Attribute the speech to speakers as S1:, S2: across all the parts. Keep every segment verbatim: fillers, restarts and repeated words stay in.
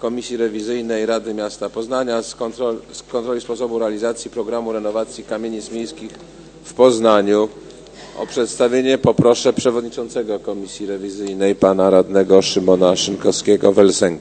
S1: Komisji Rewizyjnej Rady Miasta Poznania z, kontrol, z kontroli sposobu realizacji programu renowacji kamienic miejskich w Poznaniu. O przedstawienie poproszę przewodniczącego Komisji Rewizyjnej, pana radnego Szymona Szynkowskiego-Welsenk.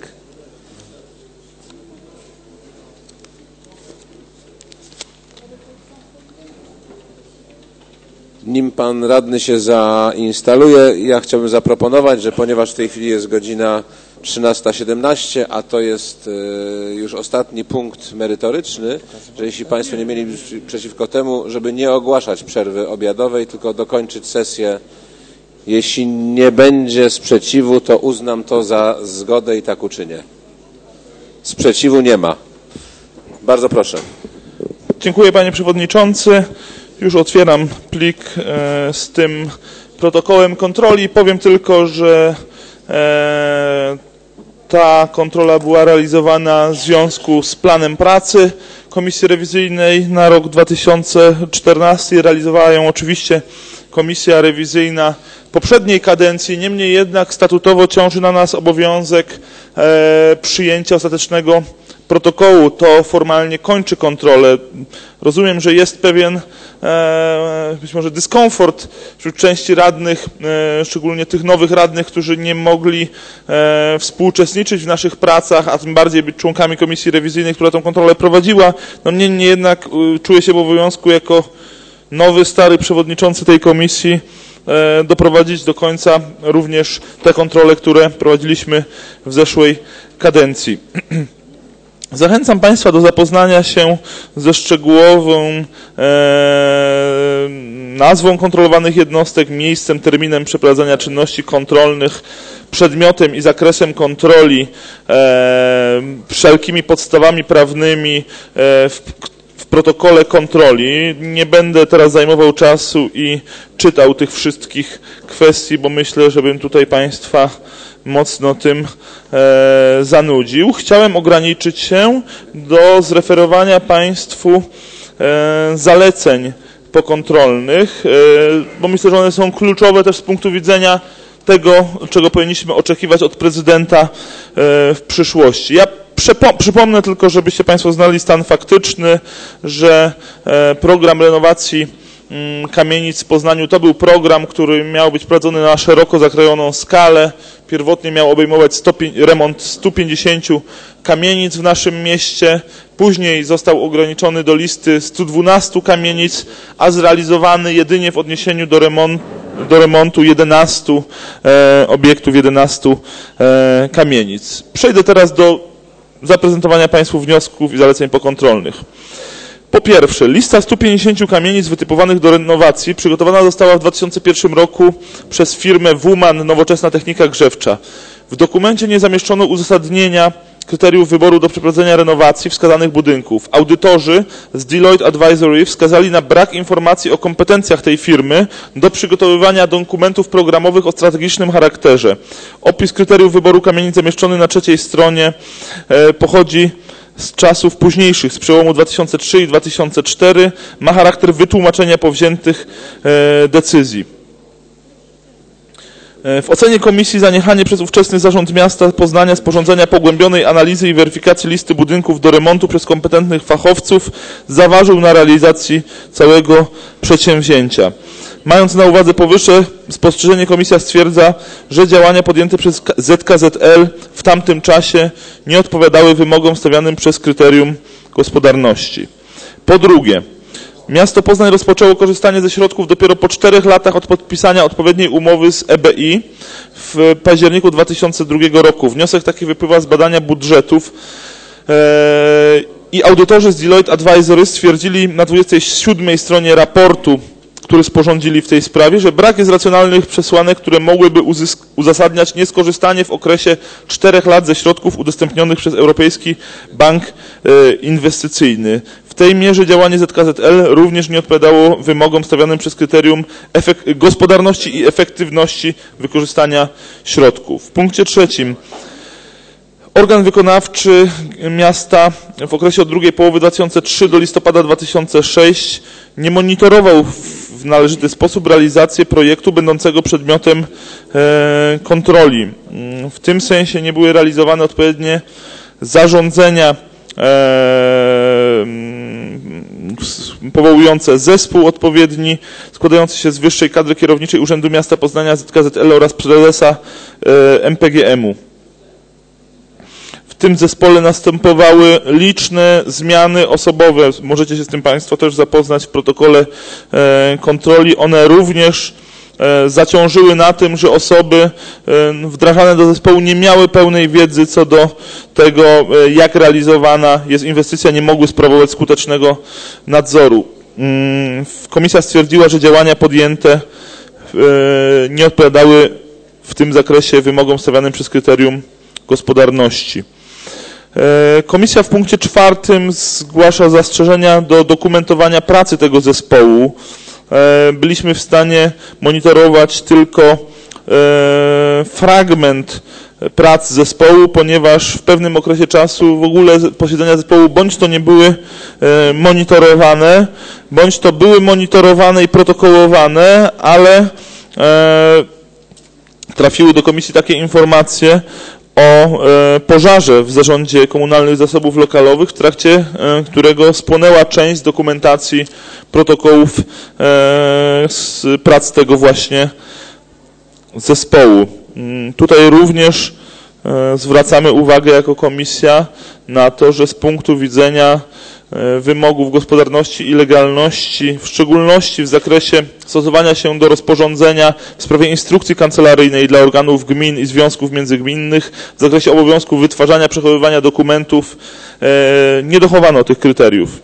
S1: Nim pan radny się zainstaluje, ja chciałbym zaproponować, że ponieważ w tej chwili jest godzina trzynasta siedemnaście, a to jest już ostatni punkt merytoryczny, że jeśli państwo nie mieli przeciwko temu, żeby nie ogłaszać przerwy obiadowej, tylko dokończyć sesję. Jeśli nie będzie sprzeciwu, to uznam to za zgodę i tak uczynię. Sprzeciwu nie ma. Bardzo proszę.
S2: Dziękuję, panie przewodniczący. Już otwieram plik e, z tym protokołem kontroli. Powiem tylko, że e, ta kontrola była realizowana w związku z planem pracy Komisji Rewizyjnej na rok dwa tysiące czternasty. Realizowała ją oczywiście Komisja Rewizyjna poprzedniej kadencji. Niemniej jednak statutowo ciąży na nas obowiązek e, przyjęcia ostatecznego protokołu. To formalnie kończy kontrolę. Rozumiem, że jest pewien e, być może dyskomfort wśród części radnych, e, szczególnie tych nowych radnych, którzy nie mogli e, współuczestniczyć w naszych pracach, a tym bardziej być członkami Komisji Rewizyjnej, która tę kontrolę prowadziła. No niemniej jednak e, czuję się w obowiązku jako nowy, stary przewodniczący tej komisji e, doprowadzić do końca również te kontrole, które prowadziliśmy w zeszłej kadencji. Zachęcam państwa do zapoznania się ze szczegółową e, nazwą kontrolowanych jednostek, miejscem, terminem przeprowadzania czynności kontrolnych, przedmiotem i zakresem kontroli, e, wszelkimi podstawami prawnymi e, w, w protokole kontroli. Nie będę teraz zajmował czasu i czytał tych wszystkich kwestii, bo myślę, żebym tutaj państwa mocno tym e, zanudził. Chciałem ograniczyć się do zreferowania państwu e, zaleceń pokontrolnych, e, bo myślę, że one są kluczowe też z punktu widzenia tego, czego powinniśmy oczekiwać od prezydenta e, w przyszłości. Ja przypomnę tylko, żebyście państwo znali stan faktyczny, że e, program renowacji kamienic w Poznaniu to był program, który miał być prowadzony na szeroko zakrojoną skalę. Pierwotnie miał obejmować sto, remont stu pięćdziesięciu kamienic w naszym mieście. Później został ograniczony do listy stu dwunastu kamienic, a zrealizowany jedynie w odniesieniu do remontu, do remontu jedenastu e, obiektów, jedenastu e, kamienic. Przejdę teraz do zaprezentowania państwu wniosków i zaleceń pokontrolnych. Po pierwsze, lista stu pięćdziesięciu kamienic wytypowanych do renowacji przygotowana została w dwa tysiące pierwszym roku przez firmę Wuman Nowoczesna Technika Grzewcza. W dokumencie nie zamieszczono uzasadnienia kryteriów wyboru do przeprowadzenia renowacji wskazanych budynków. Audytorzy z Deloitte Advisory wskazali na brak informacji o kompetencjach tej firmy do przygotowywania dokumentów programowych o strategicznym charakterze. Opis kryteriów wyboru kamienic zamieszczony na trzeciej stronie e, pochodzi z czasów późniejszych, z przełomu dwa tysiące trzeciego i dwa tysiące czwartego, ma charakter wytłumaczenia powziętych e, decyzji. E, w ocenie komisji zaniechanie przez ówczesny zarząd miasta Poznania sporządzenia pogłębionej analizy i weryfikacji listy budynków do remontu przez kompetentnych fachowców zaważył na realizacji całego przedsięwzięcia. Mając na uwadze powyższe spostrzeżenie, komisja stwierdza, że działania podjęte przez Z K Z L w tamtym czasie nie odpowiadały wymogom stawianym przez kryterium gospodarności. Po drugie, miasto Poznań rozpoczęło korzystanie ze środków dopiero po czterech latach od podpisania odpowiedniej umowy z E B I w październiku dwa tysiące drugiego roku. Wniosek taki wypływa z badania budżetów i audytorzy z Deloitte Advisory stwierdzili na dwudziestej siódmej stronie raportu, który sporządzili w tej sprawie, że brak jest racjonalnych przesłanek, które mogłyby uzasadniać nieskorzystanie w okresie czterech lat ze środków udostępnionych przez Europejski Bank Inwestycyjny. W tej mierze działanie Z K Z L również nie odpowiadało wymogom stawianym przez kryterium gospodarności i efektywności wykorzystania środków. W punkcie trzecim. Organ wykonawczy miasta w okresie od drugiej połowy dwa tysiące trzeciego do listopada dwa tysiące szóstego nie monitorował w należyty sposób realizację projektu będącego przedmiotem kontroli. W tym sensie nie były realizowane odpowiednie zarządzenia powołujące zespół odpowiedni, składający się z wyższej kadry kierowniczej Urzędu Miasta Poznania, Z K Z L oraz prezesa M P G M u. W tym zespole następowały liczne zmiany osobowe. Możecie się z tym Państwo też zapoznać w protokole kontroli. One również zaciążyły na tym, że osoby wdrażane do zespołu nie miały pełnej wiedzy co do tego, jak realizowana jest inwestycja, nie mogły sprawować skutecznego nadzoru. Komisja stwierdziła, że działania podjęte nie odpowiadały w tym zakresie wymogom stawianym przez kryterium gospodarności. Komisja w punkcie czwartym zgłasza zastrzeżenia do dokumentowania pracy tego zespołu. Byliśmy w stanie monitorować tylko fragment prac zespołu, ponieważ w pewnym okresie czasu w ogóle posiedzenia zespołu bądź to nie były monitorowane, bądź to były monitorowane i protokołowane, ale trafiły do komisji takie informacje o pożarze w Zarządzie Komunalnych Zasobów Lokalowych, w trakcie którego spłonęła część z dokumentacji protokołów z prac tego właśnie zespołu. Tutaj również zwracamy uwagę jako komisja na to, że z punktu widzenia wymogów gospodarności i legalności, w szczególności w zakresie stosowania się do rozporządzenia w sprawie instrukcji kancelaryjnej dla organów gmin i związków międzygminnych, w zakresie obowiązku wytwarzania, przechowywania dokumentów, nie dochowano tych kryteriów.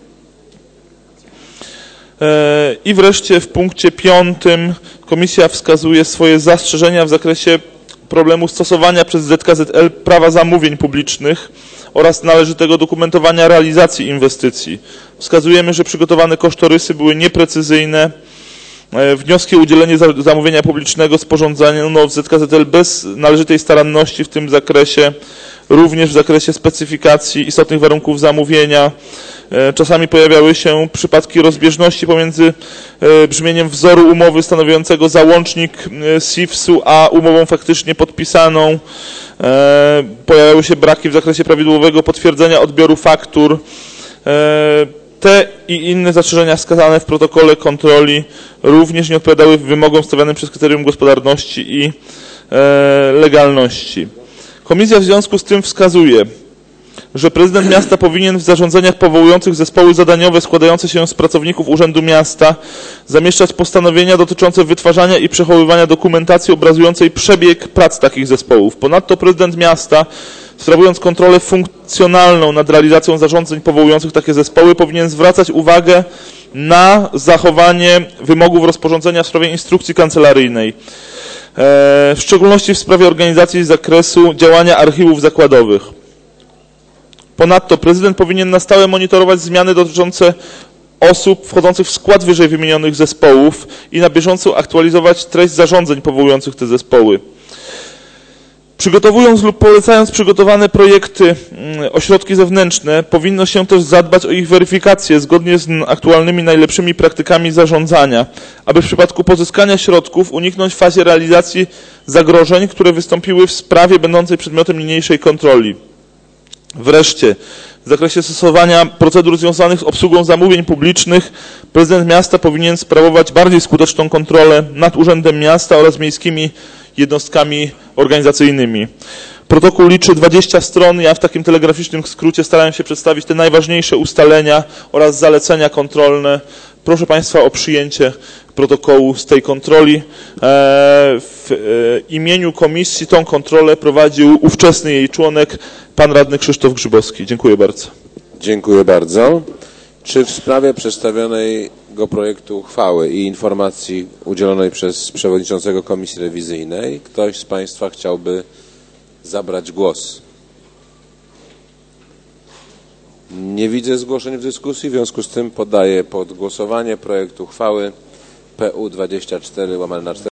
S2: I wreszcie w punkcie piątym komisja wskazuje swoje zastrzeżenia w zakresie problemu stosowania przez Z K Z L prawa zamówień publicznych oraz należytego dokumentowania realizacji inwestycji. Wskazujemy, że przygotowane kosztorysy były nieprecyzyjne. Wnioski o udzielenie zamówienia publicznego sporządzono w Z K Z L bez należytej staranności w tym zakresie, również w zakresie specyfikacji istotnych warunków zamówienia. Czasami pojawiały się przypadki rozbieżności pomiędzy brzmieniem wzoru umowy stanowiącego załącznik S I F su a umową faktycznie podpisaną. Pojawiały się braki w zakresie prawidłowego potwierdzenia odbioru faktur. Te i inne zastrzeżenia wskazane w protokole kontroli również nie odpowiadały wymogom stawianym przez kryterium gospodarności i legalności. Komisja w związku z tym wskazuje, że prezydent miasta powinien w zarządzeniach powołujących zespoły zadaniowe składające się z pracowników Urzędu Miasta zamieszczać postanowienia dotyczące wytwarzania i przechowywania dokumentacji obrazującej przebieg prac takich zespołów. Ponadto prezydent miasta, sprawując kontrolę funkcjonalną nad realizacją zarządzeń powołujących takie zespoły, powinien zwracać uwagę na zachowanie wymogów rozporządzenia w sprawie instrukcji kancelaryjnej, w szczególności w sprawie organizacji z zakresu działania archiwów zakładowych. Ponadto prezydent powinien na stałe monitorować zmiany dotyczące osób wchodzących w skład wyżej wymienionych zespołów i na bieżąco aktualizować treść zarządzeń powołujących te zespoły. Przygotowując lub polecając przygotowane projekty ośrodki zewnętrzne, powinno się też zadbać o ich weryfikację zgodnie z aktualnymi najlepszymi praktykami zarządzania, aby w przypadku pozyskania środków uniknąć w fazie realizacji zagrożeń, które wystąpiły w sprawie będącej przedmiotem niniejszej kontroli. Wreszcie w zakresie stosowania procedur związanych z obsługą zamówień publicznych prezydent miasta powinien sprawować bardziej skuteczną kontrolę nad Urzędem Miasta oraz miejskimi jednostkami organizacyjnymi. Protokół liczy dwadzieścia stron. Ja w takim telegraficznym skrócie starałem się przedstawić te najważniejsze ustalenia oraz zalecenia kontrolne. Proszę Państwa o przyjęcie protokołu z tej kontroli. W imieniu komisji tą kontrolę prowadził ówczesny jej członek, pan radny Krzysztof Grzybowski. Dziękuję bardzo.
S1: Dziękuję bardzo. Czy w sprawie przedstawionego projektu uchwały i informacji udzielonej przez przewodniczącego Komisji Rewizyjnej ktoś z Państwa chciałby zabrać głos? Nie widzę zgłoszeń w dyskusji, w związku z tym poddaję pod głosowanie projekt uchwały P U dwadzieścia cztery łamane na cztery.